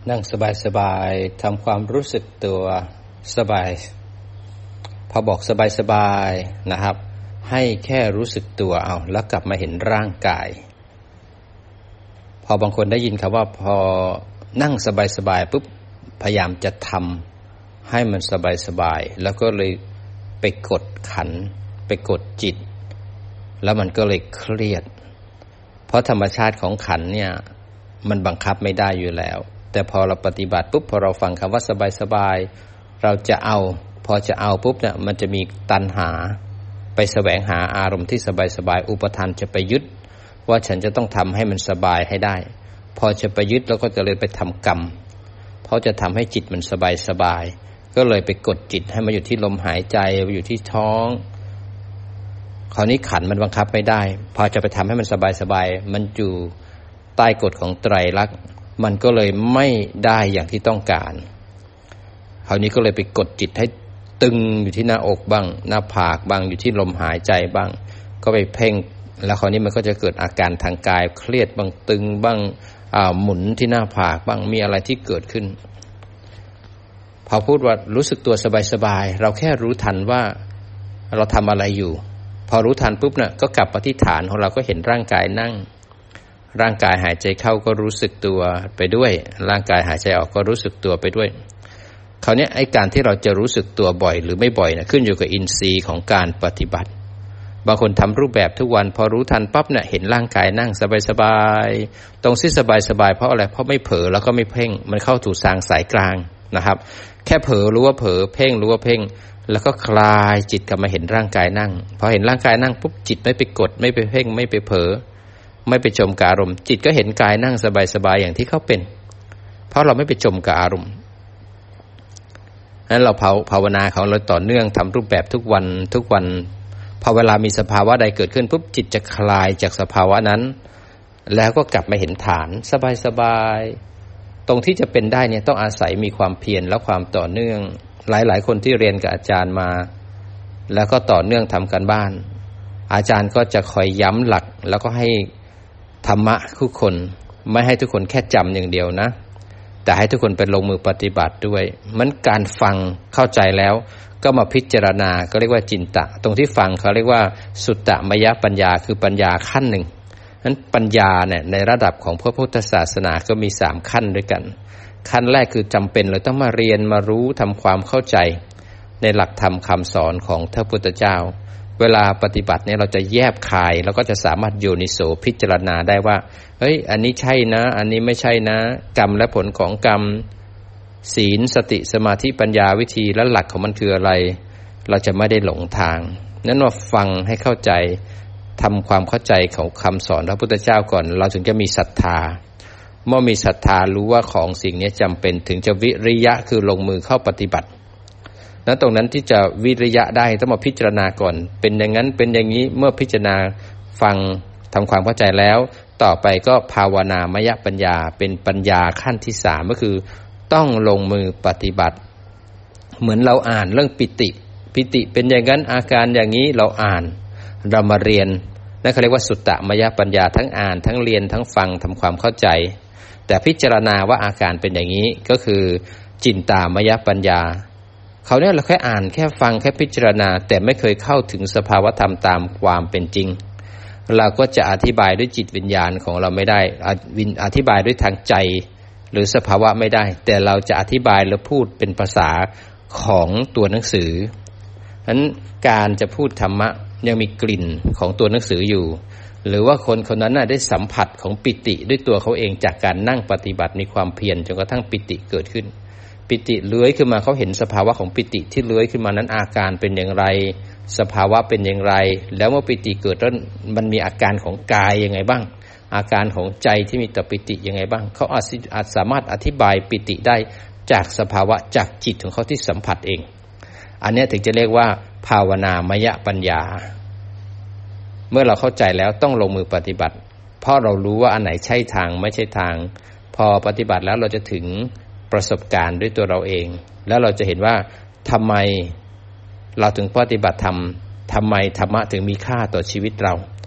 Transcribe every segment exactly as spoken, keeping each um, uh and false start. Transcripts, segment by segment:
นั่งสบายๆทำความรู้สึกตัวสบายพอบอกสบายๆนะครับให้แค่รู้สึกตัวเอาแล้วกลับมาเห็นร่างกายพอบางคนได้ยินคำว่าพอนั่งสบายๆปุ๊บพยายามจะทำให้มันสบายๆแล้วก็เลยไปกดขันไปกดจิตแล้วมันก็เลยเครียดเพราะธรรมชาติของขันเนี่ยมันบังคับไม่ได้อยู่แล้วแต่พอเราปฏิบัติปุ๊บพอเราฟังคำว่าสบายๆเราจะเอาพอจะเอาปุ๊บเนี่ยมันจะมีตัณหาไปแสวงหาอารมณ์ที่สบายๆอุปทานจะไปยึดว่าฉันจะต้องทำให้มันสบายให้ได้พอจะไปยึดแล้วก็จะเลยไปทำกรรมเพราะจะทำให้จิตมันสบายๆก็เลยไปกดจิตให้มาอยู่ที่ลมหายใจไปอยู่ที่ท้องคราวนี้ขันมันบังคับไม่ได้พอจะไปทำให้มันสบายๆมันอยู่ใต้กฎของไตรลักษณ์มันก็เลยไม่ได้อย่างที่ต้องการคราวนี้ก็เลยไปกดจิตให้ตึงอยู่ที่หน้าอกบ้างหน้าผากบ้างอยู่ที่ลมหายใจบ้างก็ไปเพ่งแล้วคราวนี้มันก็จะเกิดอาการทางกายเครียดบ้างตึงบ้างอ่าหมุนที่หน้าผากบ้างมีอะไรที่เกิดขึ้นพอพูดว่ารู้สึกตัวสบายๆเราแค่รู้ทันว่าเราทำอะไรอยู่พอรู้ทันปุ๊บเนี่ยก็กลับมาที่ฐานของเราก็เห็นร่างกายนั่งร่างกายหายใจเข้าก็รู้สึกตัวไปด้วยร่างกายหายใจออกก็รู้สึกตัวไปด้วยคราวนี้ไอ้การที่เราจะรู้สึกตัวบ่อยหรือไม่บ่อยนะขึ้นอยู่กับอินทรีย์ของการปฏิบัติบางคนทำรูปแบบทุกวันพอรู้ทันปั๊บเนี่ยเห็นร่างกายนั่งสบายๆตรงที่สบายๆเพราะอะไรเพราะไม่เผลอแล้วก็ไม่เพ่งมันเข้าถูกทางสายกลางนะครับแค่เผลอรู้ว่าเผลอเพ่งรู้ว่าเพ่งแล้วก็คลายจิตกลับมาเห็นร่างกายนั่งพอเห็นร่างกายนั่งปุ๊บจิตไม่ไปกดไม่ไปเพ่งไม่ไปเผลอไม่ไปจมกับอารมณ์จิตก็เห็นกายนั่งสบายๆอย่างที่เขาเป็นเพราะเราไม่ไปจมกับอารมณ์นั้นเราภาวนาของเราต่อเนื่องทำรูปแบบทุกวันทุกวันพอเวลามีสภาวะใดเกิดขึ้นปุ๊บจิตจะคลายจากสภาวะนั้นแล้วก็กลับมาเห็นฐานสบายๆตรงที่จะเป็นได้เนี่ยต้องอาศัยมีความเพียรและความต่อเนื่องหลายๆคนที่เรียนกับอาจารย์มาแล้วก็ต่อเนื่องทำกันบ้านอาจารย์ก็จะคอยย้ำหลักแล้วก็ให้ธรรมะทุกคนไม่ให้ทุกคนแค่จำอย่างเดียวนะแต่ให้ทุกคนไปลงมือปฏิบัติด้วยมันการฟังเข้าใจแล้วก็มาพิจารณาก็เรียกว่าจินตะตรงที่ฟังเขาเรียกว่าสุตตมยปัญญาคือปัญญาขั้นหนึ่งนั้นปัญญาเนี่ยในระดับของพระพุทธศาสนาก็มีสามขั้นด้วยกันขั้นแรกคือจำเป็นเราต้องมาเรียนมารู้ทำความเข้าใจในหลักธรรมคำสอนของพระพุทธเจ้าเวลาปฏิบัติเนี่ยเราจะแยบคายแล้วก็จะสามารถโยนิโสพิจารณาได้ว่าเฮ้ยอันนี้ใช่นะอันนี้ไม่ใช่นะกรรมและผลของกรรมศีลสติสมาธิปัญญาวิธีและหลักของมันคืออะไรเราจะไม่ได้หลงทางนั้นว่าฟังให้เข้าใจทำความเข้าใจของคำสอนพระพุทธเจ้าก่อนเราถึงจะมีศรัทธาเมื่อมีศรัทธารู้ว่าของสิ่งนี้จำเป็นถึงจะวิริยะคือลงมือเข้าปฏิบัตินั้นตรงนั้นที่จะวิริยะได้ต้องมาพิจารณาก่อนเป็นอย่างนั้นเป็นอย่างนี้เมื่อพิจารณาฟังทำความเข้าใจแล้วต่อไปก็ภาวนามยปัญญาเป็นปัญญาขั้นที่สามก็คือต้องลงมือปฏิบัติเหมือนเราอ่านเรื่องปิติปิติเป็นอย่างนั้นอาการอย่างนี้เราอ่านเรามาเรียนนั่นเขาเรียกว่าสุตตมยปัญญาทั้งอ่านทั้งเรียนทั้งฟังทำความเข้าใจแต่พิจารณาว่าอาการเป็นอย่างนี้ก็คือจินตามยปัญญาเขาเนี่ยเราแค่อ่านแค่ฟังแค่พิจารณาแต่ไม่เคยเข้าถึงสภาวธรรมตามความเป็นจริงเราก็จะอธิบายด้วยจิตวิญญาณของเราไม่ได้อธิบายด้วยทางใจหรือสภาวะไม่ได้แต่เราจะอธิบายและพูดเป็นภาษาของตัวหนังสือฉะนั้นการจะพูดธรรมะยังมีกลิ่นของตัวหนังสืออยู่หรือว่าคนคนนั้นน่ะได้สัมผัสของปิติด้วยตัวเขาเองจากการนั่งปฏิบัติมีความเพียรจนกระทั่งปิติเกิดขึ้นปิติเลื้อยขึ้นมาเขาเห็นสภาวะของปิติที่เลื้อยขึ้นมานั้นอาการเป็นอย่างไรสภาวะเป็นอย่างไรแล้วเมื่อปิติเกิดแล้วมันมีอาการของกายยังไงบ้างอาการของใจที่มีต่อปิติยังไงบ้างเขาอาจอาจสามารถอธิบายปิติได้จากสภาวะจากจิตของเขาที่สัมผัสเองอันนี้ถึงจะเรียกว่าภาวนามยปัญญาเมื่อเราเข้าใจแล้วต้องลงมือปฏิบัติเพราะเรารู้ว่าอันไหนใช่ทางไม่ใช่ทางพอปฏิบัติแล้วเราจะถึงประสบการณ์ด้วยตัวเราเองแล้วเราจะเห็นว่าทำไมเราถึงปฏิบัติธรรมทำไมธรรมะถึงมีค่าต่อชีวิตเรา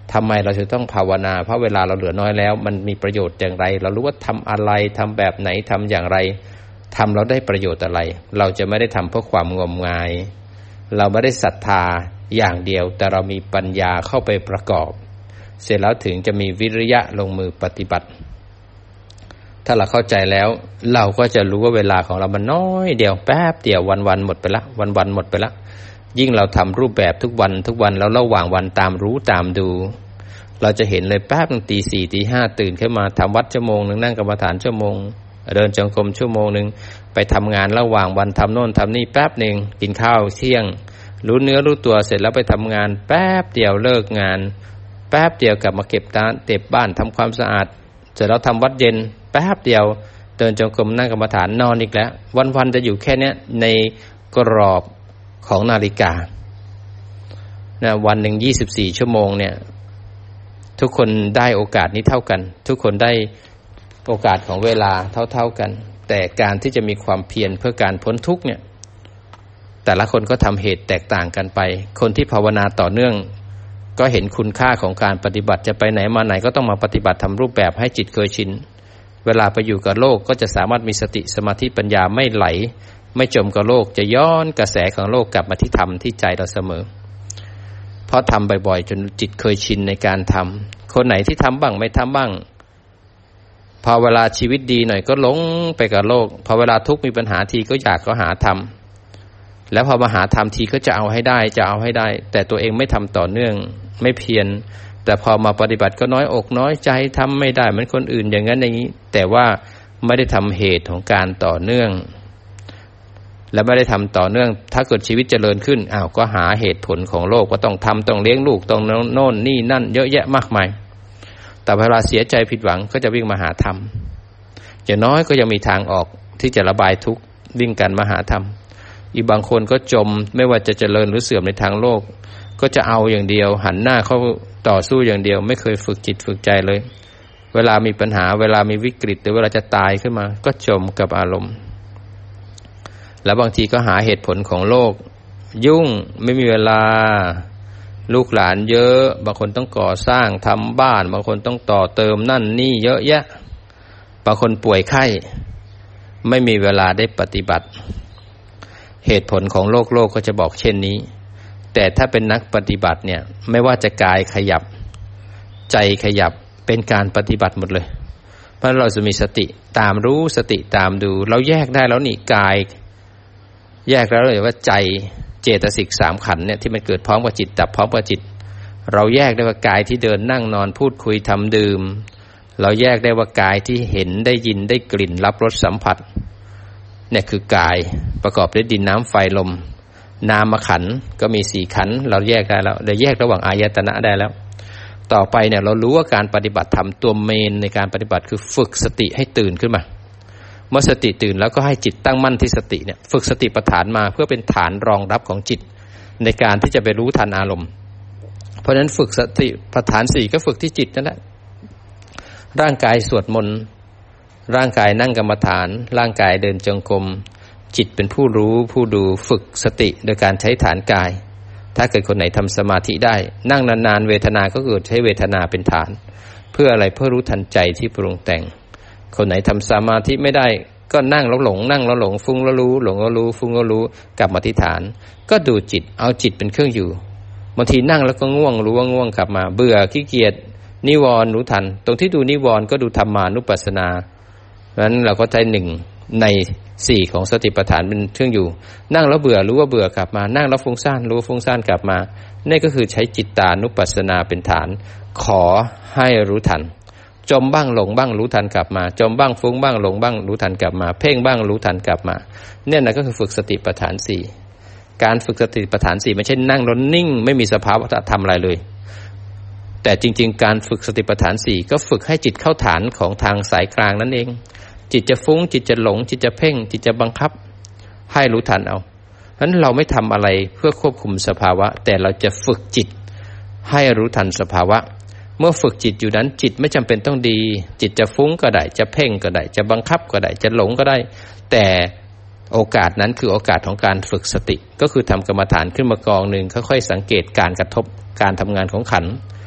ทำไมเราจะต้องภาวนาเพราะเวลาเราเหลือน้อยแล้วมันมีประโยชน์อย่างไรเรารู้ว่าทำอะไรทำแบบไหนทำอย่างไรทำแล้วได้ประโยชน์อะไรเราจะไม่ได้ทำเพื่อความงมงายเราไม่ได้ศรัทธาอย่างเดียวแต่เรามีปัญญาเข้าไปประกอบเสร็จแล้วถึงจะมีวิริยะลงมือปฏิบัติถ้าเราเข้าใจแล้วเราก็จะรู้ว่าเวลาของเรามันน้อยเดียวแป๊บเดียววันๆหมดไปละวันๆหมดไปละยิ่งเราทำรูปแบบทุกวันทุกวันแล้วระหว่างวันตามรู้ตามดูเราจะเห็นเลยแป๊บนึงตีสี่ตีห้าตื่นขึ้นมาทำวัดชั่วโมงนึงนั่งกรรมฐานชั่วโมงเดินจงกรมชั่วโมงนึงไปทำงานระหว่างวันทำโน่นทำนี่แป๊บนึงกินข้าวเที่ยงรู้เนื้อรู้ตัวเสร็จแล้วไปทำงานแป๊บเดียวเลิกงานแป๊บเดียวกลับมาเก็บตาเก็บบ้านทำความสะอาดเสร็จแล้วทำวัดเย็นแป๊บเดียวเดินจงกรมนั่งกรรมฐานนอนอีกแล้ววันๆจะอยู่แค่นี้ในกรอบของนาฬิกานะวันหนึ่งยี่สิบสี่ชั่วโมงเนี่ยทุกคนได้โอกาสนี้เท่ากันทุกคนได้โอกาสของเวลาเท่าๆกันแต่การที่จะมีความเพียรเพื่อการพ้นทุกข์เนี่ยแต่ละคนก็ทำเหตุแตกต่างกันไปคนที่ภาวนาต่อเนื่องก็เห็นคุณค่าของการปฏิบัติจะไปไหนมาไหนก็ต้องมาปฏิบัติทำรูปแบบให้จิตเคยชินเวลาไปอยู่กับโลกก็จะสามารถมีสติสมาธิปัญญาไม่ไหลไม่จมกับโลกจะย้อนกระแสของโลกกลับมาที่ธรรมที่ใจเราเสมอเพราะทำบ่อยๆจนจิตเคยชินในการทำคนไหนที่ทำบ้างไม่ทำบ้างพอเวลาชีวิตดีหน่อยก็หลงไปกับโลกพอเวลาทุกข์มีปัญหาทีก็อยากก็หาทำแล้วพอมาหาทำทีก็จะเอาให้ได้จะเอาให้ได้แต่ตัวเองไม่ทำต่อเนื่องไม่เพียรแต่พอมาปฏิบัติก็น้อยอกน้อยใจทำไม่ได้เหมือนคนอื่นอย่างนั้นอย่างนี้แต่ว่าไม่ได้ทำเหตุของการต่อเนื่องและไม่ได้ทำต่อเนื่องถ้าเกิดชีวิตเจริญขึ้นอ้าวก็หาเหตุผลของโลกว่าต้องทำต้องเลี้ยงลูกต้องโน่นนี่นั่นเยอะแยะมากมายแต่เวลาเสียใจผิดหวังก็จะวิ่งมาหาธรรมอย่างน้อยก็ยังมีทางออกที่จะระบายทุกข์วิ่งกันมาหาธรรมอีกบางคนก็จมไม่ว่าจะเจริญหรือเสื่อมในทางโลกก็จะเอาอย่างเดียวหันหน้าเข้าต่อสู้อย่างเดียวไม่เคยฝึกจิตฝึกใจเลยเวลามีปัญหาเวลามีวิกฤตหรือเวลาจะตายขึ้นมาก็จมกับอารมณ์แล้วบางทีก็หาเหตุผลของโลกยุ่งไม่มีเวลาลูกหลานเยอะบางคนต้องก่อสร้างทำบ้านบางคนต้องต่อเติมนั่นนี่เยอะแยะบางคนป่วยไข้ไม่มีเวลาได้ปฏิบัติเหตุผลของโลกโลกก็จะบอกเช่นนี้แต่ถ้าเป็นนักปฏิบัติเนี่ยไม่ว่าจะกายขยับใจขยับเป็นการปฏิบัติหมดเลยเพราะเราจะมีสติตามรู้สติตามดูเราแยกได้แล้วนี่กายแยกแล้วเลยว่าใจเจตสิกสามขันธ์เนี่ยที่มันเกิดพร้อมกับจิตดับพร้อมกับจิตเราแยกได้ว่ากายที่เดินนั่งนอนพูดคุยทำดื่มเราแยกได้ว่ากายที่เห็นได้ยินได้กลิ่นรับรสสัมผัสเนี่ยคือกายประกอบด้วยดินน้ำไฟลมนามขันธ์ก็มีสี่ขันธ์เราแยกได้แล้วเราแยกระหว่างอายตนะได้แล้วต่อไปเนี่ยเรารู้ว่าการปฏิบัติธรรมตัวเมนในการปฏิบัติคือฝึกสติให้ตื่นขึ้นมาเมื่อสติตื่นแล้วก็ให้จิตตั้งมั่นที่สติเนี่ยฝึกสติปัฏฐานมาเพื่อเป็นฐานรองรับของจิตในการที่จะไปรู้ทันอารมณ์เพราะฉะนั้นฝึกสติปัฏฐานสี่ก็ฝึกที่จิตนั่นแหละร่างกายสวดมนต์ร่างกายนั่งกรรมฐานร่างกายเดินจงกรมจิตเป็นผู้รู้ผู้ดูฝึกสติโดยการใช้ฐานกายถ้าเกิดคนไหนทำสมาธิได้นั่งนานๆเวทนาก็เกิดใช้เวทนาเป็นฐานเพื่ออะไรเพื่อรู้ทันใจที่ปรุงแต่งคนไหนทำสมาธิไม่ได้ก็นั่งแล้วหลงนั่งแล้วหลงฟุ้งแล้วรู้หลงแล้วรู้ฟุ้งแล้วรู้กลับมาที่ฐานก็ดูจิตเอาจิตเป็นเครื่องอยู่บางทีนั่งแล้วก็ง่วงรู้ว่าง่วงกลับมาเบื่อขี้เกียจนิวรณ์รู้ทันตรงที่ดูนิวรณ์ก็ดูธรรมานุปัสสนาเพราะฉะนั้นเราก็ใช้หนึ่งในสี่ของสติปัฏฐานเป็นเครื่องอยู่นั่งแล้วเบื่อรู้ว่าเบื่อกลับมานั่งแล้วฟุ้งซ่านรู้ว่าฟุ้งซ่านกลับมานี่ก็คือใช้จิตตานุปัสสนาเป็นฐานขอให้รู้ทันจมบ้างหลงบ้างรู้ทันกลับมาจมบ้างฟุ้งบ้างหลงบ้างรู้ทันกลับมาเพ่งบ้างรู้ทันกลับมาเนี่ยนะก็คือฝึกสติปัฏฐานสี่การฝึกสติปัฏฐานสี่ไม่ใช่นั่งแล้วนิ่งไม่มีสภาวะธรรมอะไรเลยแต่จริงๆการฝึกสติปัฏฐานสี่ก็ฝึกให้จิตเข้าฐานของทางสายกลางนั่นเองจิตจะฟุ้งจิตจะหลงจิตจะเพ่งจิตจะบังคับให้รู้ทันเอาฉะนั้นเราไม่ทำอะไรเพื่อควบคุมสภาวะแต่เราจะฝึกจิตให้รู้ทันสภาวะเมื่อฝึกจิตอยู่นั้นจิตไม่จำเป็นต้องดีจิตจะฟุ้งก็ได้จะเพ่งก็ได้จะบังคับก็ได้จะหลงก็ได้แต่โอกาสนั้นคือโอกาสของการฝึกสติก็คือทำกรรมฐานขึ้นมากองหนึ่งค่อยๆสังเกตการกระทบการทำงานของขันธ์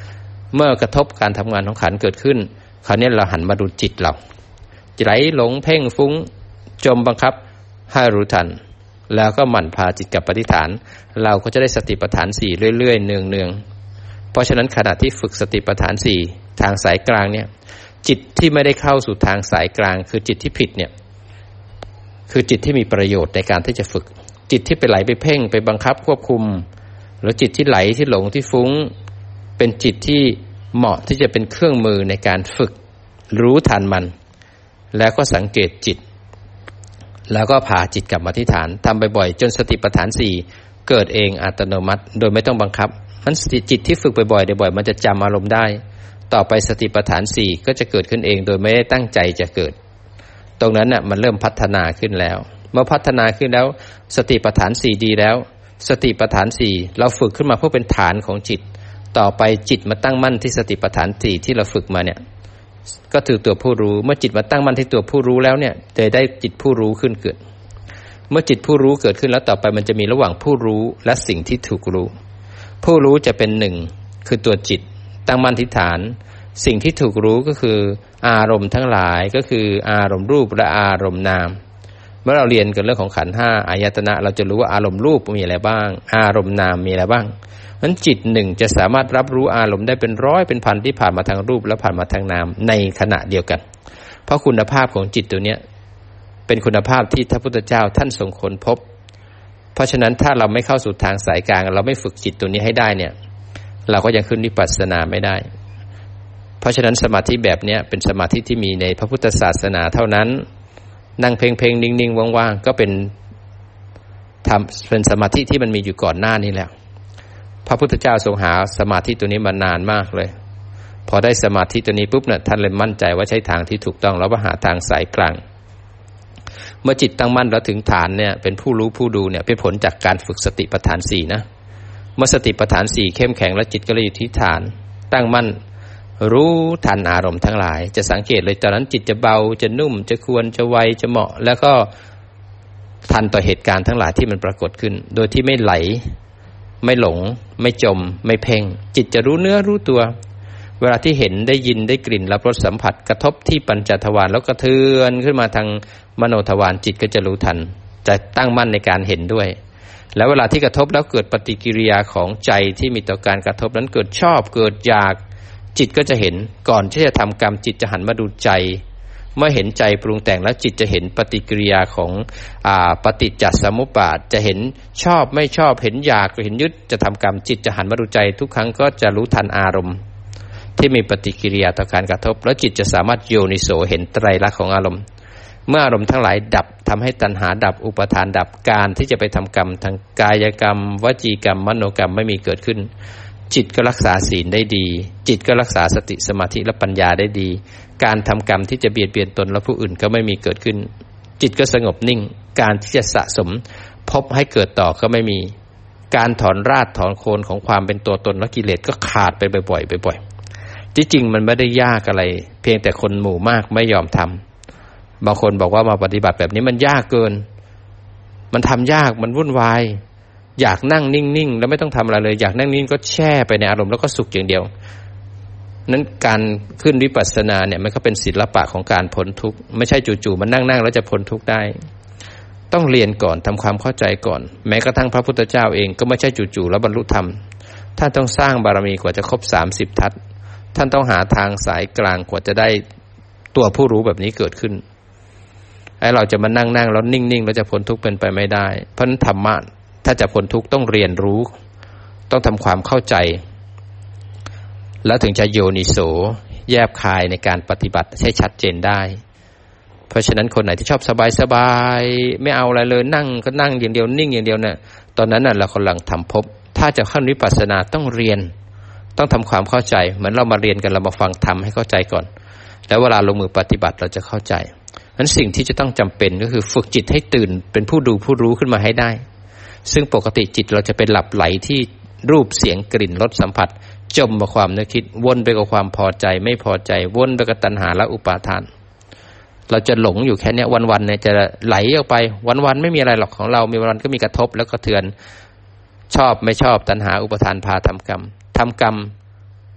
เมื่อกระทบการทำงานของขันเกิดขึ้นคราวนี้เราหันมาดูจิตเราไหลหลงเพ่งฟุ้งจมบังคับให้รู้ทันแล้วก็หมั่นพาจิตกับปฏิฐานเราก็จะได้สติปัฏฐานสี่เรื่อยๆเนืองๆเพราะฉะนั้นขณะที่ฝึกสติปัฏฐานสี่ทางสายกลางเนี่ยจิตที่ไม่ได้เข้าสู่ทางสายกลางคือจิตที่ผิดเนี่ยคือจิตที่มีประโยชน์ในการที่จะฝึกจิตที่ไปไหลไปเพ่งไปบังคับควบคุมหรือจิตที่ไหลที่หลงที่ฟุ้งเป็นจิตที่เหมาะที่จะเป็นเครื่องมือในการฝึกรู้ทันมันแล้วก็สังเกตจิตแล้วก็พาจิตกลับมาที่ฐานทำบ่อยๆจนสติปัฏฐานสี่เกิดเองอัตโนมัติโดยไม่ต้องบังคับมันจิตที่ฝึกบ่อยๆบ่อยๆมันจะจำอารมณ์ได้ต่อไปสติปัฏฐานสี่ก็จะเกิดขึ้นเองโดยไม่ได้ตั้งใจจะเกิดตรงนั้นน่ะมันเริ่มพัฒนาขึ้นแล้วเมื่อพัฒนาขึ้นแล้วสติปัฏฐานสี่ดีแล้วสติปัฏฐานสี่เราฝึกขึ้นมาเพื่อเป็นฐานของจิตต่อไปจิตมาตั้งมั่นที่สติปัฏฐานสี่ที่เราฝึกมาเนี่ยก็ถือตัวผู้รู้เมื่อจิตมาตั้งมั่นที่ตัวผู้รู้แล้วเนี่ยจะได้จิตผู้รู้ขึ้นเกิดเมื่อจิตผู้รู้เกิดขึ้นแล้วต่อไปมันจะมีระหว่างผู้รู้และสิ่งที่ถูกรู้ผู้รู้จะเป็นหนึ่งคือตัวจิตตั้งมั่นที่ฐานสิ่งที่ถูกรู้ก็คืออารมณ์ทั้งหลายก็คืออารมณ์รูปและอารมณ์นามเมื่อเราเรียนกันเรื่องของขันธ์ห้าอายตนะเราจะรู้ว่าอารมณ์รูปมีอะไรบ้างอารมณ์นามมีอะไรบ้างนั้นจิตหนึ่งจะสามารถรับรู้อารมณ์ได้เป็นร้อยเป็นพันที่ผ่านมาทางรูปและผ่านมาทางนามในขณะเดียวกันเพราะคุณภาพของจิตตัวเนี้ยเป็นคุณภาพที่พระพุทธเจ้าท่านทรงค้นพบเพราะฉะนั้นถ้าเราไม่เข้าสู่ทางสายกลางเราไม่ฝึกจิตตัวนี้ให้ได้เนี่ยเราก็ยังขึ้นวิปัสสนาไม่ได้เพราะฉะนั้นสมาธิแบบนี้เป็นสมาธิที่มีในพระพุทธศาสนาเท่านั้นนั่งเพ่งๆนิ่งๆว่างๆก็เป็นทำเป็นสมาธิที่มันมีอยู่ก่อนหน้านี้แล้วพระพุทธเจ้าทรงหาสมาธิตัวนี้มานานมากเลยพอได้สมาธิตัวนี้ปุ๊บเนี่ยท่านเลยมั่นใจว่าใช้ทางที่ถูกต้องแล้วว่าหาทางสายกลางเมื่อจิตตั้งมั่นแล้วถึงฐานเนี่ยเป็นผู้รู้ผู้ดูเนี่ยเป็นผลจากการฝึกสติปัฏฐานสี่นะเมื่อสติปัฏฐานสี่เข้มแข็งแล้วจิตก็เลยอยู่ที่ฐานตั้งมั่นรู้ทันอารมณ์ทั้งหลายจะสังเกตเลยตอนนั้นจิตจะเบาจะนุ่มจะควรจะไวจะเหมาะแล้วก็ทันต่อเหตุการณ์ทั้งหลายที่มันปรากฏขึ้นโดยที่ไม่ไหลไม่หลงไม่จมไม่เพ่งจิตจะรู้เนื้อรู้ตัวเวลาที่เห็นได้ยินได้กลิ่นรับรสสัมผัสกระทบที่ปัญจทวารแล้วกระเทือนขึ้นมาทางมโนทวารจิตก็จะรู้ทันจะตั้งมั่นในการเห็นด้วยแล้วเวลาที่กระทบแล้วเกิดปฏิกิริยาของใจที่มีต่อการกระทบนั้นเกิดชอบเกิดอยากจิตก็จะเห็นก่อนที่จะทำกรรมจิตจะหันมาดูใจเมื่อเห็นใจปรุงแต่งแล้วจิตจะเห็นปฏิกิริยาของอ่าปฏิจจสมุปบาทจะเห็นชอบไม่ชอบเห็นอยากเห็นยึดจะทำกรรมจิตจะหันมาดูใจทุกครั้งก็จะรู้ทันอารมณ์ที่มีปฏิกิริยาต่อการกระทบแล้วจิตจะสามารถโยนิโสเห็นไตรลักษณ์ของอารมณ์เมื่ออารมณ์ทั้งหลายดับทำให้ตัณหาดับอุปทานดับการที่จะไปทำกรรมทางกายกรรมวจีกรรมมโนกรรมไม่มีเกิดขึ้นจิตก็รักษาศีลได้ดีจิตก็รักษาสติสมาธิและปัญญาได้ดีการทำกรรมที่จะเบียดเบียนตนและผู้อื่นก็ไม่มีเกิดขึ้นจิตก็สงบนิ่งการที่จะสะสมพบให้เกิดต่อก็ไม่มีการถอนรากถอนโคนของความเป็นตัวตนและกิเลสก็ขาดไปบ่อยๆบ่อยๆที่จริงมันไม่ได้ยากอะไรเพียงแต่คนหมู่มากไม่ยอมทำบางคนบอกว่ามาปฏิบัติแบบนี้มันยากเกินมันทำยากมันวุ่นวายอยากนั่งนิ่งๆแล้วไม่ต้องทำอะไรเลยอยากนั่งนิ่งก็แช่ไปในอารมณ์แล้วก็สุขอย่างเดียวนั้นการขึ้นวิปัสสนาเนี่ยมันก็เป็นศิลปะของการพ้นทุกข์ไม่ใช่จู่ๆมันนั่งๆแล้วจะพ้นทุกข์ได้ต้องเรียนก่อนทำความเข้าใจก่อนแม้กระทั่งพระพุทธเจ้าเองก็ไม่ใช่จู่ๆแล้วบรรลุธรรมท่านต้องสร้างบารมีกว่าจะครบสามสิบทัศน์ท่านต้องหาทางสายกลางกว่าจะได้ตัวผู้รู้แบบนี้เกิดขึ้นไอ้เราจะมานั่งๆแล้วนิ่งๆแล้วจะพ้นทุกข์เป็นไปไม่ได้เพราะฉะนั้นธรรมะถ้าจะพ้นทุกข์ต้องเรียนรู้ต้องทำความเข้าใจแล้วถึงจะโยนิโสแยบคายในการปฏิบัติให้ชัดเจนได้เพราะฉะนั้นคนไหนที่ชอบสบายๆไม่เอาอะไรเลยนั่งก็นั่งอย่างเดียวนิ่งอย่างเดียวเนี่ยตอนนั้นน่ะเรากำลังทำภพถ้าจะขั้นวิปัสสนาต้องเรียนต้องทำความเข้าใจเหมือนเรามาเรียนกันเรามาฟังธรรมให้เข้าใจก่อนแล้วเวลาลงมือปฏิบัติเราจะเข้าใจนั้นสิ่งที่จะต้องจำเป็นก็คือฝึกจิตให้ตื่นเป็นผู้ดูผู้รู้ขึ้นมาให้ได้ซึ่งปกติจิตเราจะเป็นหลับไหลที่รูปเสียงกลิ่นรสสัมผัสจมกับความนึกคิดวนไปกับความพอใจไม่พอใจวนไปกับตัณหาและอุปาทานเราจะหลงอยู่แค่นี้วันๆเนี่ยจะไหลออกไปวันๆไม่มีอะไรหรอกของเรามีวันก็มีกระทบแล้วก็เทือนชอบไม่ชอบตัณหาอุปาทานพาทำกรรมทำกรรม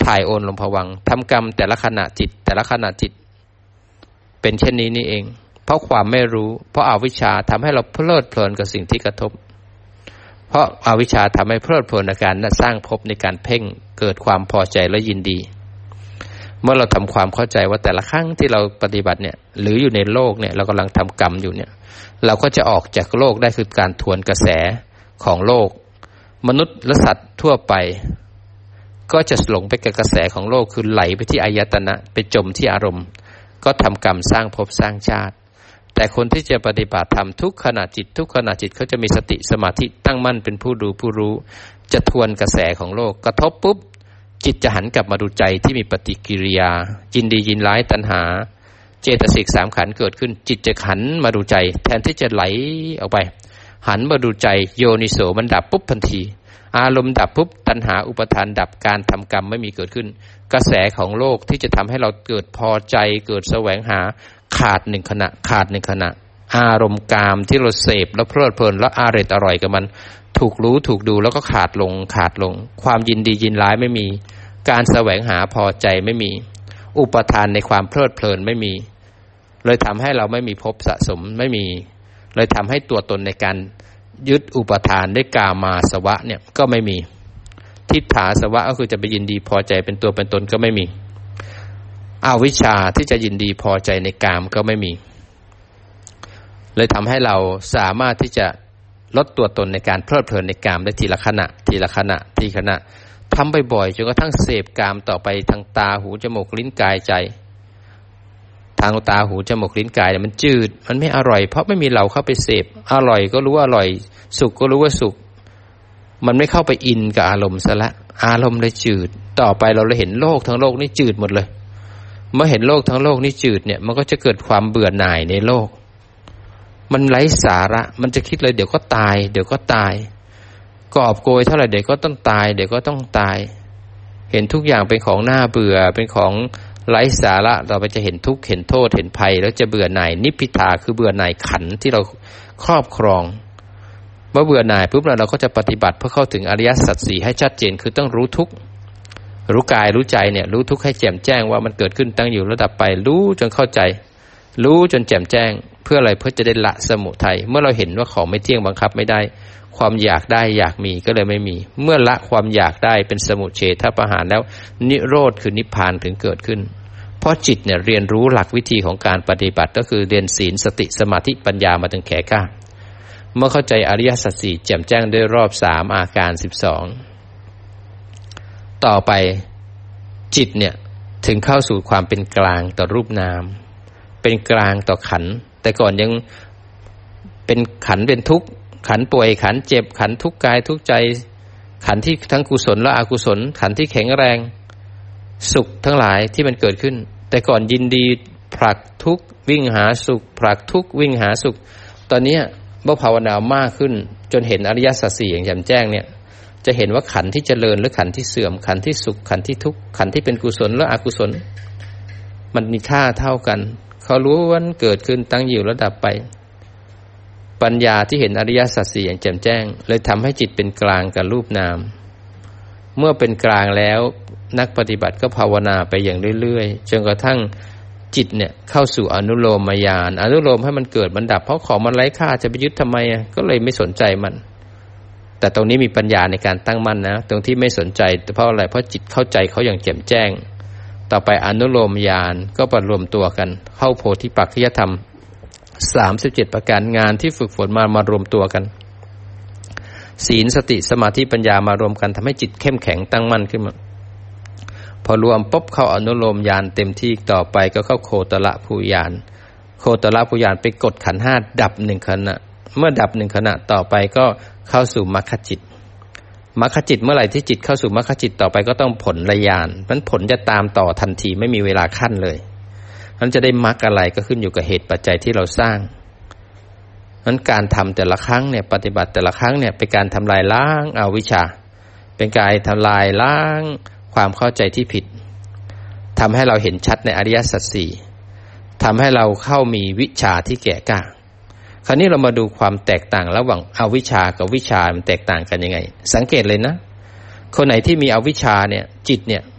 ถ่ายโอนลงภวังค์ทำกรรมแต่ละขณะจิตแต่ละขณะจิตเป็นเช่นนี้นี่เองเพราะความไม่รู้เพราะอวิชชาทำให้เราเพลิดเพลินกับสิ่งที่กระทบเพราะอวิชชาทำให้เพลิดเพลินในการสร้างภพในการเพ่งเกิดความพอใจและยินดีเมื่อเราทำความเข้าใจว่าแต่ละครั้งที่เราปฏิบัติเนี่ยหรืออยู่ในโลกเนี่ยเรากำลังทำกรรมอยู่เนี่ยเราก็จะออกจากโลกได้คือการทวนกระแสของโลกมนุษย์และสัตว์ทั่วไปก็จะหลงไปกับกระแสของโลกคือไหลไปที่อายตนะไปจมที่อารมณ์ก็ทำกรรมสร้างภพสร้างชาติแต่คนที่จะปฏิบัติธรรมทุกขณะจิตทุกขณะจิตเขาจะมีสติสมาธิตั้งมั่นเป็นผู้ดูผู้รู้จะทวนกระแสของโลกกระทบปุ๊บจิตจะหันกลับมาดูใจที่มีปฏิกิริยายินดียินร้ายตัณหาเจตสิกสามขันธ์เกิดขึ้นจิตจะหันมาดูใจแทนที่จะไหลออกไปหันมาดูใจโยนิโสมันดับปุ๊บทันทีอารมณ์ดับปุ๊บตัณหาอุปทานดับการทำกรรมไม่มีเกิดขึ้นกระแสของโลกที่จะทำให้เราเกิดพอใจเกิดแสวงหาขาดหนึ่งขณะขาดหนึ่งขณะอารมณ์กามที่เราเสพแล้วเพลิดเพลินแล้วอร่อยอร่อยกับมันถูกรู้ถูกดูแล้วก็ขาดลงขาดลงความยินดียินร้ายไม่มีการแสวงหาพอใจไม่มีอุปทานในความเพลิดเพลินไม่มีเลยทำให้เราไม่มีภพสะสมไม่มีเลยทำให้ตัวตนในการยึดอุปทานด้วยกามาสวะเนี่ยก็ไม่มีทิฏฐาสวะก็คือจะไปยินดีพอใจเป็นตัวเป็นตนก็ไม่มีอวิชชาที่จะยินดีพอใจในกามก็ไม่มีเลยทำให้เราสามารถที่จะลดตัวตนในการเพลิดเพลินในกามได้ทีละขณะทีละขณะทีละขณะทำบ่อยๆจนกระทั่งเสพกามต่อไปทางตาหูจมูกลิ้นกายใจทางตาหูจมูกลิ้นกายเนี่ยมันจืดมันไม่อร่อยเพราะไม่มีเราเข้าไปเสพอร่อยก็รู้ว่าอร่อยสุขก็รู้ว่าสุขมันไม่เข้าไปอินกับอารมณ์ซะละอารมณ์เลยจืดต่อไปเราเลยเห็นโลกทั้งโลกนี่จืดหมดเลยเมื่อเห็นโลกทั้งโลกนี่จืดเนี่ยมันก็จะเกิดความเบื่อหน่ายในโลกมันไร้สาระมันจะคิดเลยเดี๋ยวก็ตายเดี๋ยวก็ตายกอบโกยเท่าไหร่เดี๋ยวก็ต้องตายเดี๋ยวก็ต้องตายเห็นทุกอย่างเป็นของน่าเบื่อเป็นของไร้สาระต่อไปจะเห็นทุกข์เห็นโทษเห็นภัยแล้วจะเบื่อหน่ายนิพพิทาคือเบื่อหน่ายขันธ์ที่เราครอบครองเมื่อเบื่อหน่ายปุ๊บเราก็จะปฏิบัติเพื่อเข้าถึงอริยสัจสี่ให้ชัดเจนคือต้องรู้ทุกข์รู้กายรู้ใจเนี่ยรู้ทุกข์ให้แจ่มแจ้งว่ามันเกิดขึ้นตั้งอยู่ระดับไปรู้จนเข้าใจรู้จนแจ่มแจ้งเพื่ออะไรเพื่อจะได้ละสมุทัยเมื่อเราเห็นว่าของไม่เที่ยงบังคับไม่ได้ความอยากได้อยากมีก็เลยไม่มีเมื่อละความอยากได้เป็นสมุเฉทประหารแล้วนิโรธคือนิพพานถึงเกิดขึ้นเพราะจิตเนี่ยเรียนรู้หลักวิธีของการปฏิบัติก็คือเรียนศีลสติสมาธิปัญญามาถึงแก่กล้าเมื่อเข้าใจอริยสัจสี่แจ่มแจ้งด้วยรอบสามอาการสิบสองต่อไปจิตเนี่ยถึงเข้าสู่ความเป็นกลางต่อรูปนามเป็นกลางต่อขันธ์แต่ก่อนยังเป็นขันธ์เป็นทุกข์ขันธ์ป่วยขันธ์เจ็บขันธ์ทุกข์กายทุกข์ใจขันธ์ที่ทั้งกุศลและอกุศลขันธ์ที่แข็งแรงสุขทั้งหลายที่มันเกิดขึ้นแต่ก่อนยินดีผลักทุกข์วิ่งหาสุขผลักทุกข์วิ่งหาสุขตอนนี้เมื่อภาวนามากขึ้นจนเห็นอริยสัจสี่อย่างแจ่มแจ้งเนี่ยจะเห็นว่าขันธ์ที่เจริญหรือขันธ์ที่เสื่อมขันธ์ที่สุขขันธ์ที่ทุกข์ขันธ์ที่เป็นกุศลและอกุศลมันมีค่าเท่ากันเขารู้ว่ามันเกิดขึ้นตั้งอยู่ระดับไปปัญญาที่เห็นอริยสัจสี่อย่างแจ่มแจ้งเลยทำให้จิตเป็นกลางกับรูปนามเมื่อเป็นกลางแล้วนักปฏิบัติก็ภาวนาไปอย่างเรื่อยๆจนกระทั่งจิตเนี่ยเข้าสู่อนุโลมญาณอนุโลมให้มันเกิดมันดับเพราะของมันไร้ค่าจะไปยึดทำไมอ่ะก็เลยไม่สนใจมันแต่ตรงนี้มีปัญญาในการตั้งมั่นนะตรงที่ไม่สนใจเพราะอะไรเพราะจิตเข้าใจเขาอย่างแจ่มแจ้งต่อไปอนุโลมญาณก็ประรวมตัวกันเข้าโพธิปักขิยธรรมสามสิบเจ็ดประการงานที่ฝึกฝนมามารวมตัวกันศีลสติสมาธิปัญญามารวมกันทำให้จิตเข้มแข็งตั้งมั่นขึ้นมาพอรวมปุ๊บเข้าอนุโลมญาณเต็มที่ต่อไปก็เข้าโคตรภูญาณโคตรภูญาณไปกดขันธ์ห้าดับหนึ่งขณะเมื่อดับหนึ่งขณะต่อไปก็เข้าสู่มรรคจิตมรรคจิตเมื่อไหร่ที่จิตเข้าสู่มรรคจิตต่อไปก็ต้องผลละญาณนั้นผลจะตามต่อทันทีไม่มีเวลาขั้นเลยนั้นจะได้มรรคอะไรก็ขึ้นอยู่กับเหตุปัจจัยที่เราสร้างนั้นการทำแต่ละครั้งเนี่ยปฏิบัติแต่ละครั้งเนี่ยเป็นการทำลายล้างอวิชชาเป็นการทำลายล้างความเข้าใจที่ผิดทำให้เราเห็นชัดในอริยสัจสี่ทำให้เราเข้ามีวิชาที่แก่กล้าคราวนี้เรามาดูความแตกต่างระหว่างอวิชชากับวิชามันแตกต่างกันยังไงสังเกตเลยนะคนไหนที่มีอวิชชาเนี่ยจิตเนี่ย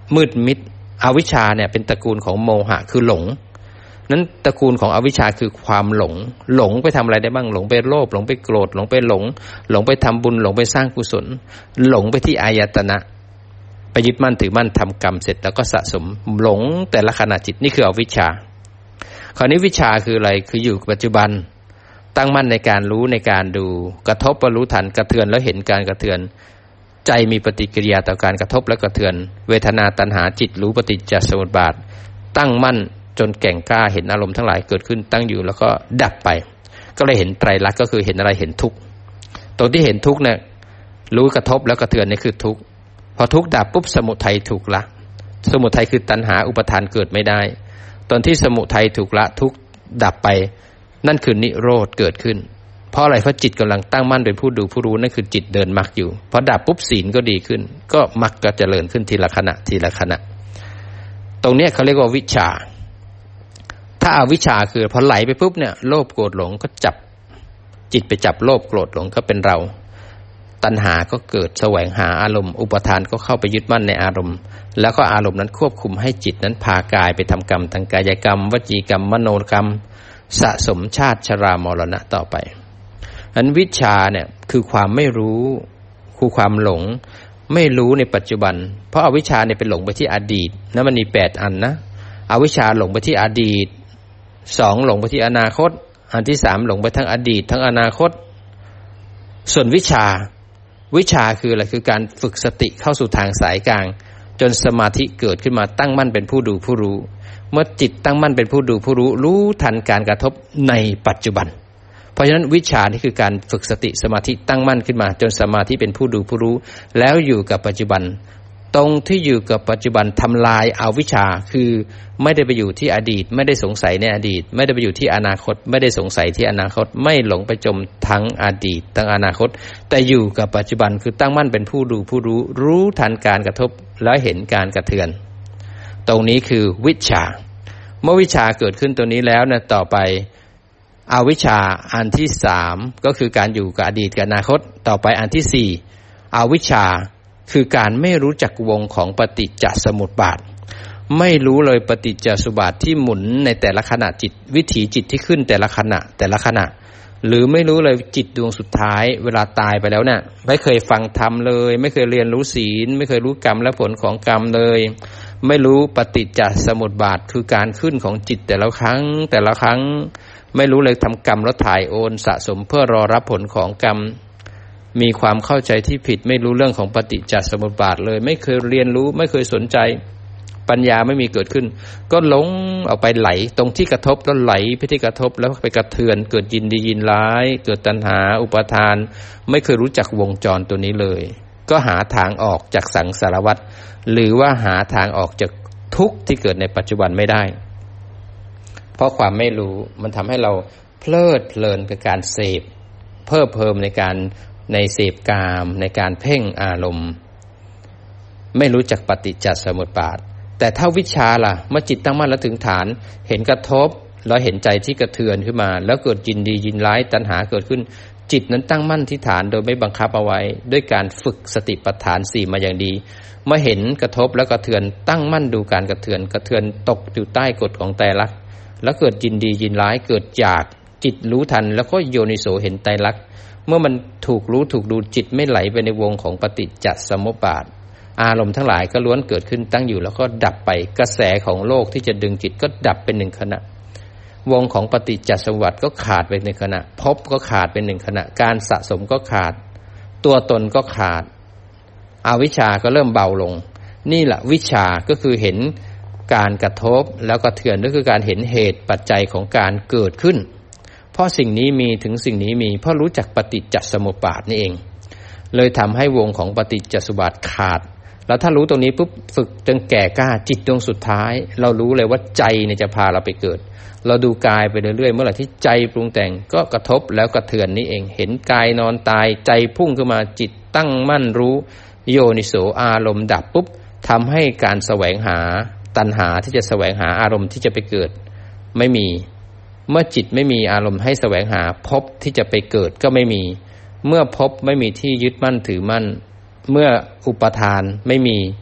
มืดมิดอวิชชาเนี่ยเป็นตระกูลของโมหะคือหลงนั้นตระกูลของอวิชชาคือความหลงหลงไปทำอะไรได้บ้างหลงไปโลภหลงไปโกรธหลงไปหลงหลงไปทำบุญหลงไปสร้างกุศลหลงไปที่อายตนะไปยึดมั่นถือมั่นทำกรรมเสร็จแล้วก็สะสมหลงแต่ละขณะจิตนี่คืออวิชชาคราวนี้วิชาคืออะไรคืออยู่กับปัจจุบันตั้งมั่นในการรู้ในการดูกระทบแล้วรู้ทันกระเทือนแล้วเห็นการกระเทือนใจมีปฏิกิริยาต่อการกระทบและกระเทือนเวทนาตัณหาจิตรู้ปฏิจจสมุปบาทตั้งมั่นจนแก่งกล้าเห็นอารมณ์ทั้งหลายเกิดขึ้นตั้งอยู่แล้วก็ดับไปก็เลยเห็นไตรลักษณ์ก็คือเห็นอะไรเห็นทุกข์ตรงที่เห็นทุกข์เนี่ยรู้กระทบแล้วกระเทือนนี่คือทุกข์พอทุกข์ดับปุ๊บสมุทัยถูกละสมุทัยคือตัณหาอุปทานเกิดไม่ได้ตอนที่สมุทัยถูกละทุกข์ดับไปนั่นคือนิโรธเกิดขึ้นเพราะอะไรเพราะจิตกำลังตั้งมั่นเป็นผู้ดูผู้รู้นั่นคือจิตเดินมรรคอยู่พอดับปุ๊บศีลก็ดีขึ้นก็มรรคก็เจริญขึ้นทีละขณะทีละขณะตรงนี้เขาเรียกว่าวิชาถ้าอาวิชชาคือพอไหลไปปุ๊บเนี่ยโลภโกรธหลงก็จับจิตไปจับโลภโกรธหลงก็เป็นเราตัณหาก็เกิดแสวงหาอารมณ์อุปทานก็เข้าไปยึดมั่นในอารมณ์แล้วก็อารมณ์นั้นควบคุมให้จิตนั้นพากายไปทำกรรมทางกายกรรมวจีกรรมมโนกรรมสะสมชาติชรามรณะต่อไปอันวิชาเนี่ยคือความไม่รู้คือความหลงไม่รู้ในปัจจุบันเพราะอวิชชาเนี่ยเป็นหลงไปที่อดีตนะมันมีแปดอันนะอวิชชาหลงไปที่อดีตสองหลงไปที่อนาคตอันที่สามหลงไปทั้งอดีตทั้งอนาคตส่วนวิชาวิชาคืออะไรคือการฝึกสติเข้าสู่ทางสายกลางจนสมาธิเกิดขึ้นมาตั้งมั่นเป็นผู้ดูผู้รู้เมื่อจิตตั้งมั่นเป็นผู้ดูผู้รู้รู้ทันการกระทบในปัจจุบันเพราะฉะนั้นวิชานี่คือการฝึกสติสมาธิตั้งมั่นขึ้นมาจนสมาธิเป็นผู้ดูผู้รู้แล้วอยู่กับปัจจุบันตรงที่อยู่กับปัจจุบันทำลายอวิชชาคือไม่ได้ไปอยู่ที่อดีตไม่ได้สงสัยในอดีตไม่ได้ไปอยู่ที่อนาคตไม่ได้สงสัยที่อนาคตไม่หลงไปจมทั้งอดีตทั้งอนาคตแต่อยู่กับปัจจุบันคือตั้งมั่นเป็นผู้ดูผู้รู้รู้ทันการกระทบแล้วเห็นการกระเทือนตรงนี้คือวิชาเมื่อวิชาเกิดขึ้นตรงนี้แล้วนะต่อไปอวิชชาอันที่สามก็คือการอยู่กับอดีตกับอนาคตต่อไปอันที่สี่อวิชชาคือการไม่รู้จักวงของปฏิจจสมุปบาทไม่รู้เลยปฏิจจสมุปบาทที่หมุนในแต่ละขณะจิตวิถีจิตที่ขึ้นแต่ละขณะแต่ละขณะหรือไม่รู้เลยจิตดวงสุดท้ายเวลาตายไปแล้วเนี่ยไม่เคยฟังธรรมเลยไม่เคยเรียนรู้ศีลไม่เคยรู้กรรมและผลของกรรมเลยไม่รู้ปฏิจจสมุปบาทคือการขึ้นของจิตแต่ละครั้งแต่ละครั้งไม่รู้เลยทำกรรมแล้วถ่ายโอนสะสมเพื่อรอรับผลของกรรมมีความเข้าใจที่ผิดไม่รู้เรื่องของปฏิจจสมุปบาทเลยไม่เคยเรียนรู้ไม่เคยสนใจปัญญาไม่มีเกิดขึ้นก็หลงเอาไปไหลตรงที่กระทบแล้วไหลไปที่กระทบแล้วไปกระเทือนเกิดยินดียินร้ายเกิดตัณหาอุปาทานไม่เคยรู้จักวงจรตัวนี้เลยก็หาทางออกจากสังสารวัฏหรือว่าหาทางออกจากทุกข์ที่เกิดในปัจจุบันไม่ได้เพราะความไม่รู้มันทำให้เราเพลิดเพลินกับการเสพเพิ่มเพิ่มในการในเสพกามในการเพ่งอารมณ์ไม่รู้จักปฏิจจสมุปบาทแต่ถ้าวิชาล่ะเมื่อจิตตั้งมั่นแล้วถึงฐานเห็นกระทบแล้วเห็นใจที่กระเทือนขึ้นมาแล้วเกิดยินดียินร้ายตัณหาเกิดขึ้นจิตนั้นตั้งมั่นที่ฐานโดยไม่บังคับเอาไว้ด้วยการฝึกสติปัฏฐานสี่มาอย่างดีเมื่อเห็นกระทบแล้วกระเทือนตั้งมั่นดูการกระเทือนกระเทือนตกอยู่ใต้กฎของไตรลักษณ์แล้วเกิดยินดียินร้ายเกิดจากจิตรู้ทันแล้วก็โยนิโสเห็นไตรลักษณ์เมื่อมันถูกรู้ถูกดูจิตไม่ไหลไปในวงของปฏิจจสมุปบาทอารมณ์ทั้งหลายก็ล้วนเกิดขึ้นตั้งอยู่แล้วก็ดับไปกระแสของโลกที่จะดึงจิตก็ดับเป็นหนึ่งขณะวงของปฏิจจสมุปบาทก็ขาดไปหนึ่งขณะภพก็ขาดเป็นหนึ่งขณะการสะสมก็ขาดตัวตนก็ขาดอวิชชาก็เริ่มเบาลงนี่แหละวิชาก็คือเห็นการกระทบแล้วกระเทือนก็คือการเห็นเหตุปัจจัยของการเกิดขึ้นเพราะสิ่งนี้มีถึงสิ่งนี้มีเพราะรู้จักปฏิจจสมุปบาทนี่เองเลยทำให้วงของปฏิจจสมุปบาทขาดแล้วถ้ารู้ตรงนี้ปุ๊บฝึกจนแก่กล้าจิตดวงสุดท้ายเรารู้เลยว่าใจเนี่ยจะพาเราไปเกิดเราดูกายไปเรื่อยๆเมื่อไหร่ที่ใจปรุงแต่งก็กระทบแล้วกระเทือนนี่เองเห็นกายนอนตายใจพุ่งขึ้นมาจิตตั้งมั่นรู้โยนิโสอารมณ์ดับปุ๊บทำให้การแสวงหาตัณหาที่จะแสวงหาอารมณ์ที่จะไปเกิดไม่มีเมื่อจิตไม่มีอารมณ์ให้แสวงหาภพที่จะไปเกิดก็ไม่มีเมื่อภพไม่มีที่ยึดมั่นถือมั่นเมื่ออุปทานไม่มี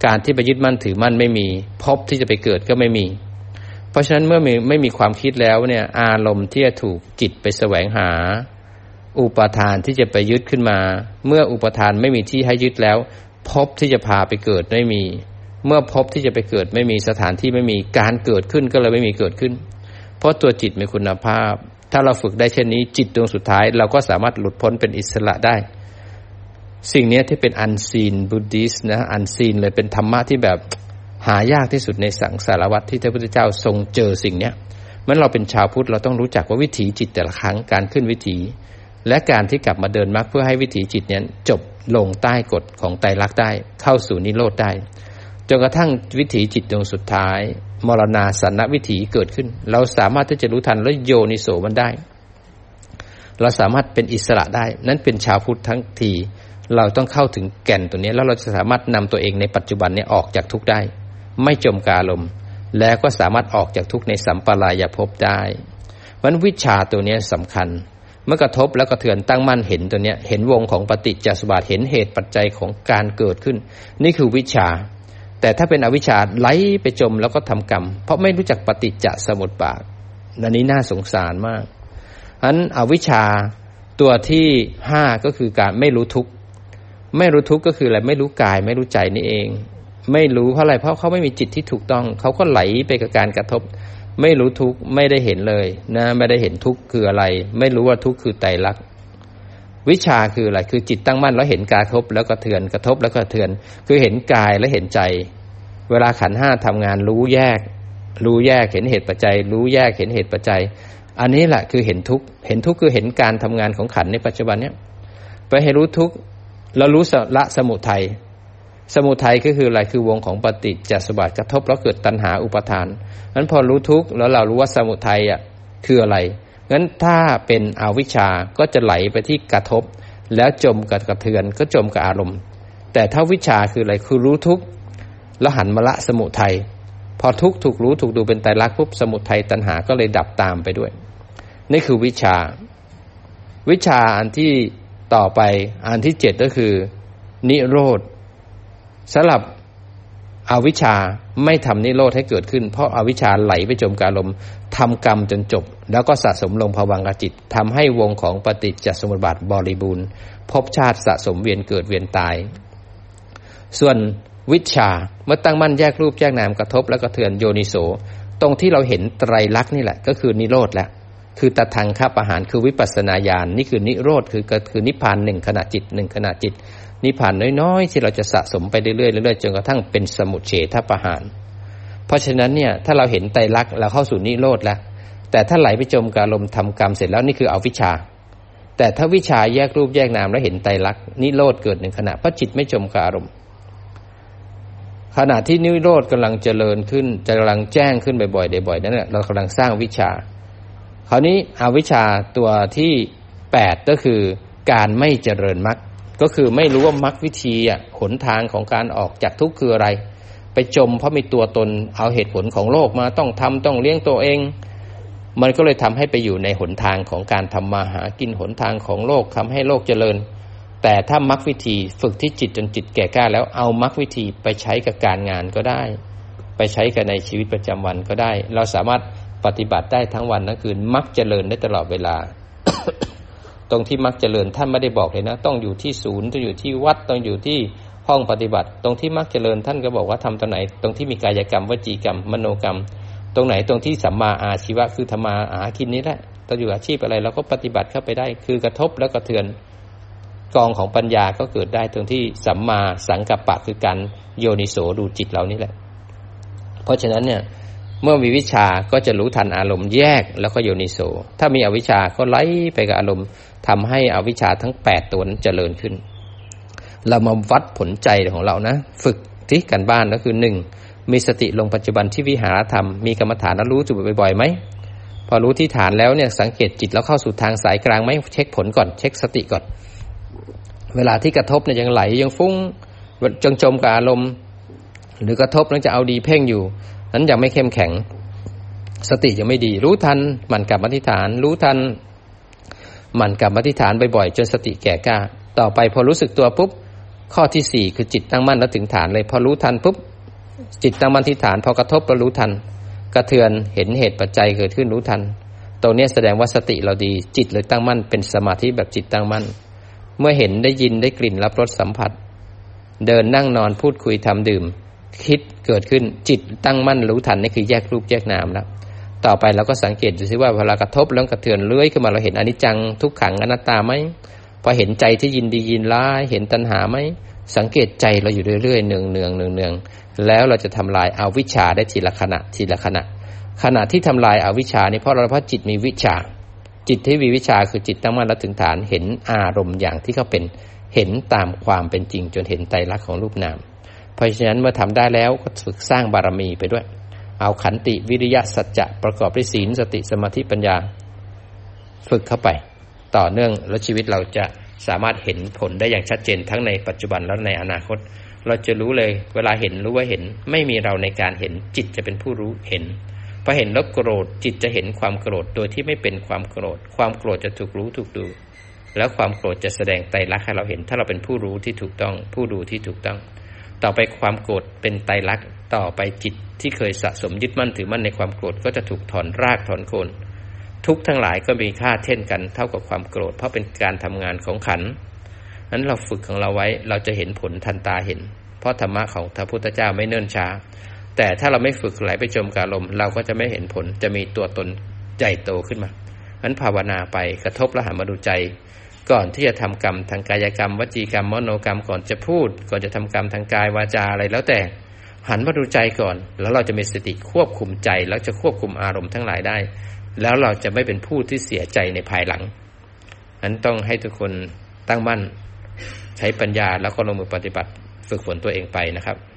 การที่ไปยึดมั่นถือมั่นไม่มีภพที่จะไปเกิดก็ไม่มีเพราะฉะนั้นเมื่อไม่ไม่มีความคิดแล้วเนี่ยอารมณ์ที่จะถูกจิตไปแสวงหาอุปทานที่จะไปยึดขึ้นมาเมื่ออุปทานไม่มีที่ให้ยึดแล้วภพที่จะพาไปเกิดไม่มีเมื่อภพที่จะไปเกิดไม่มีสถานที่ไม่มีการเกิดขึ้นก็เลยไม่มีเกิดขึ้นเพราะตัวจิตมีคุณภาพถ้าเราฝึกได้เช่นนี้จิตดวงสุดท้ายเราก็สามารถหลุดพ้นเป็นอิสระได้สิ่งนี้ที่เป็นอันซีนบุดดิสนะอันซีนเลยเป็นธรรมะที่แบบหายากที่สุดในสังสารวัฏที่พระพุทธเจ้าทรงเจอสิ่งนี้เมื่อเราเป็นชาวพุทธเราต้องรู้จักว่าวิถีจิตแต่ละครั้งการขึ้นวิถีและการที่กลับมาเดินมรรคเพื่อให้วิถีจิตนี้จบลงใต้กฎของไตรลักษณ์ได้เข้าสู่นิโรธได้จนกระทั่งวิถีจิตดวงสุดท้ายมรณาสันนวิถีเกิดขึ้นเราสามารถที่จะรู้ทันและโยนิโสมันได้เราสามารถเป็นอิสระได้นั้นเป็นชาวพุทธทั้งทีเราต้องเข้าถึงแก่นตัวนี้แล้วเราจะสามารถนำตัวเองในปัจจุบันนี้ออกจากทุกข์ได้ไม่จมกาลมแล้วก็สามารถออกจากทุกข์ในสัมปรายภพได้เพราะฉะนั้นวิชาตัวนี้สำคัญเมื่อกระทบแล้วกระเทือนตั้งมั่นเห็นตัวนี้เห็นวงของปฏิจจสมุปบาทเห็นเหตุปัจจัยของการเกิดขึ้นนี่คือวิชาแต่ถ้าเป็นอวิชชาไหลไปจมแล้วก็ทำกรรมเพราะไม่รู้จักปฏิจจสมุปบาทอันนี้น่าสงสารมากฉะนั้นอวิชชาตัวที่ห้าก็คือการไม่รู้ทุกข์ไม่รู้ทุกข์ก็คืออะไรไม่รู้กายไม่รู้ใจนี่เองไม่รู้เพราะอะไรเพราะเขาไม่มีจิตที่ถูกต้องเขาก็ไหลไปกับการกระทบไม่รู้ทุกข์ไม่ได้เห็นเลยนะไม่ได้เห็นทุกข์คืออะไรไม่รู้ว่าทุกข์คือไตรลักษณ์วิชาคืออะไรคือจิตตั้งมั่นแล้วเห็นกายกระทบแล้วกระเทือนกระทบแล้วกระเทือนคือเห็นกายและเห็นใจเวลาขันธ์ห้าทำงานรู้แยกรู้แยกเห็นเหตุปัจจัยรู้แยกเห็นเหตุปัจจัยอันนี้แหละคือเห็นทุกข์เห็นทุกข์คือเห็นการทำงานของขันธ์ในปัจจุบันเนี้ยไปให้รู้ทุกข์แล้วรู้ละสมุทัยสมุทัยก็คืออะไรคือวงของปฏิจจสมุปบาทกระทบแล้วเกิดตัณหาอุปาทานนั้นพอรู้ทุกข์แล้วเรารู้ว่าสมุทัยอ่ะคืออะไรงั้นถ้าเป็นอวิชชาก็จะไหลไปที่กระทบแล้วจมกับกระเทือนก็จมกับอารมณ์แต่ถ้าวิชาคืออะไรคือรู้ทุกข์แล้วหันมาละสมุทัยพอทุกข์ถูกรู้ถูกดูเป็นไตรลักษณ์ปุ๊บสมุทัยตัณหาก็เลยดับตามไปด้วยนี่คือวิชาวิชาอันที่ต่อไปอันที่เจ็ดก็คือนิโรธสำหรับอวิชชาไม่ทำนิโรธให้เกิดขึ้นเพราะอาวิชชาไหลไปจมกับอารมณ์ทำกรรมจนจบแล้วก็สะสมลงภวังคจิตทำให้วงของปฏิจจสมุปบาทบริบูรณ์ภพชาติสะสมเวียนเกิดเวียนตายส่วนวิชาเมื่อตั้งมั่นแยกรูปแยกนามกระทบแล้วก็เทือนโยนิโสตรงที่เราเห็นไตรลักษณ์นี่แหละก็คือนิโรธแล้วคือตทังคปหารคือวิปัสสนาญาณ น, นี่คือนิโรธคือก็คือนิพพานหนึ่งขณะจิตหนึ่งขณะจิตนิพพานน้อยๆที่เราจะสะสมไปเรื่อยๆเรื่อยๆจนกระทั่งเป็นสมุจเฉทปหารเพราะฉะนั้นเนี่ยถ้าเราเห็นไตรลักษณ์เราเข้าสู่นิโรธแล้วแต่ถ้าไหลไปจมกับอารมณ์ทำกรรมเสร็จแล้วนี่คืออวิชชาแต่ถ้าวิชาแยกรูปแยกนามแล้วเห็นไตรลักษณ์นิโรธเกิดหนึ่งขณะเพราะจิตไม่จมกับอารมณ์ขณะที่นิโรธกำลังเจริญขึ้นกำลังแจ้งขึ้นบ่อยๆบ่อยๆนั่นแหละเรากำลังสร้างวิชาคราวนี้อวิชชาตัวที่แปดก็คือการไม่เจริญมรรคก็คือไม่รู้ว่ามรรควิธีอ่ะหนทางของการออกจากทุกข์คืออะไรไปจมเพราะมีตัวตนเอาเหตุผลของโลกมาต้องทำต้องเลี้ยงตัวเองมันก็เลยทำให้ไปอยู่ในหนทางของการทำมาหากินหนทางของโลกทำให้โลกเจริญแต่ถ้ามรรควิธีฝึกที่จิตจนจิตแก่กล้าแล้วเอามรรควิธีไปใช้กับการงานก็ได้ไปใช้กับในชีวิตประจำวันก็ได้เราสามารถปฏิบัติได้ทั้งวันทั้งคืนมรรคเจริญได้ตลอดเวลา ตรงที่มรรคเจริญท่านไม่ได้บอกเลยนะต้องอยู่ที่ศูนย์ต้องอยู่ที่วัดต้องอยู่ที่ห้องปฏิบัติตรงที่มรรคเจริญท่านก็บอกว่าทำตรงไหนตรงที่มีกายกรรมวจีกรรมมโนกรรมตรงไหนตรงที่สัมมาอาชีวะคือธรรมาอาคินนี้แหละต้องอยู่อาชีพอะไรเราก็ปฏิบัติเข้าไปได้คือกระทบแล้วกระเทือนกองของปัญญาก็เกิดได้ตรงที่สัมมาสังกัปปะคือการโยนิโสดูจิตเรานี่แหละเพราะฉะนั้นเนี่ยเมื่อมีวิชาก็จะรู้ทันอารมณ์แยกแล้วก็โยนิโสถ้ามีอวิชชาก็ไหลไปกับอารมณ์ทำให้อวิชชาทั้งแปดตัวนั้นเจริญขึ้นเรามาวัดผลใจของเรานะฝึกที่กันบ้านก็คือหนึ่งมีสติลงปัจจุบันที่วิหารธรรมมีกรรมฐานแล้วรู้จุดบ่อยๆไหมพอรู้ที่ฐานแล้วเนี่ยสังเกตจิตแล้วเข้าสู่ทางสายกลางไหมเช็คผลก่อนเช็คสติก่อนเวลาที่กระทบเนี่ยยังไหลยังฟุ้งจงจมกับอารมณ์หรือกระทบแล้วจะเอาดีเพ่งอยู่นั้นยังไม่เข้มแข็งสติยังไม่ดีรู้ทันหมั่นกลับมาที่ฐานรู้ทันหมั่นกลับมาที่ฐานบ่อยๆจนสติแก่กล้าต่อไปพอรู้สึกตัวปุ๊บข้อที่สี่คือจิตตั้งมั่นแล้วถึงฐานเลยพอรู้ทันปุ๊บจิตตั้งมั่นที่ฐานพอกระทบแล้วรู้ทันกระเทือนเห็นเหตุปัจจัยเกิดขึ้นรู้ทันตรงนี้แสดงว่าสติเราดีจิตเลยตั้งมั่นเป็นสมาธิแบบจิตตั้งมั่นเมื่อเห็นได้ยินได้กลิ่นรับรสสัมผัสเดินนั่งนอนพูดคุยทำดื่มคิดเกิดขึ้นจิตตั้งมั่นรู้ทันนี่คือแยกรูปแยกนามแล้วต่อไปเราก็สังเกตดูซิว่าเวลากระทบแล้วกระเทือนเลื้อยขึ้นมาเราเห็นอนิจจังทุกขังอนัตตาไหมพอเห็นใจที่ยินดียินร้ายเห็นตัณหาไหมสังเกตใจเราอยู่เรื่อยๆเนืองเนืองเนืองเนืองแล้วเราจะทำลายอวิชชาได้ทีละขณะทีละขณะขณะที่ทำลายอวิชชานี่เพราะเราเพราะจิตมีวิชาจิตที่มีวิชาคือจิตตั้งมั่นและถึงฐานเห็นอารมณ์อย่างที่เขาเป็นเห็นตามความเป็นจริงจนเห็นไตรลักษณ์ของรูปนามเพราะฉะนั้นเมื่อทำได้แล้วก็ฝึกสร้างบารมีไปด้วยเอาขันติวิริยะสัจจะประกอบด้วยศีลสติสมาธิปัญญาฝึกเข้าไปต่อเนื่องแล้วชีวิตเราจะสามารถเห็นผลได้อย่างชัดเจนทั้งในปัจจุบันและในอนาคตเราจะรู้เลยเวลาเห็นรู้ว่าเห็นไม่มีเราในการเห็นจิตจะเป็นผู้รู้เห็นพอเห็นแล้วโกรธจิตจะเห็นความโกรธโดยที่ไม่เป็นความโกรธความโกรธจะถูกรู้ถูกดูแล้วความโกรธจะแสดงไตรลักษณ์ให้เราเห็นถ้าเราเป็นผู้รู้ที่ถูกต้องผู้ดูที่ถูกต้องต่อไปความโกรธเป็นไตรลักษณ์ต่อไปจิตที่เคยสะสมยึดมั่นถือมั่นในความโกรธก็จะถูกถอนรากถอนโคนทุกทั้งหลายก็มีค่าเช่นกันเท่ากับความโกรธเพราะเป็นการทำงานของขันธ์นั้นเราฝึกของเราไว้เราจะเห็นผลทันตาเห็นเพราะธรรมะของพระพุทธเจ้าไม่เนิ่นช้าแต่ถ้าเราไม่ฝึกไหลไปจมกับลมเราก็จะไม่เห็นผลจะมีตัวตนใหญ่โตขึ้นมานั้นภาวนาไปกระทบแล้วหันมาดูใจก่อนที่จะทำกรรมทางกายกรรมวจีกรรมมโนกรรมก่อนจะพูดก่อนจะทำกรรมทางกายวาจาอะไรแล้วแต่หันมาดูใจก่อนแล้วเราจะมีสติควบคุมใจแล้วจะควบคุมอารมณ์ทั้งหลายได้แล้วเราจะไม่เป็นผู้ที่เสียใจในภายหลังนั้นต้องให้ทุกคนตั้งมั่นใช้ปัญญาแล้วก็ลงมือปฏิบัติฝึกฝนตัวเองไปนะครับ